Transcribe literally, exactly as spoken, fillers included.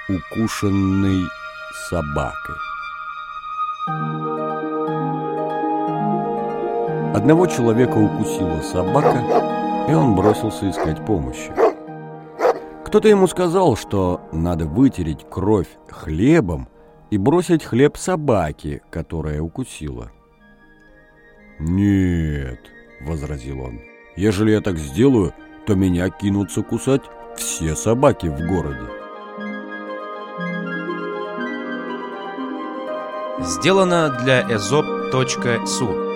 укушенный собакой. Одного человека укусила собака, и он бросился искать помощи. Кто-то ему сказал, что надо вытереть кровь хлебом и бросить хлеб собаке, которая укусила. «Нет», — возразил он, — «ежели я так сделаю, то меня кинутся кусать все собаки в городе». Сделано для эзоп точка су.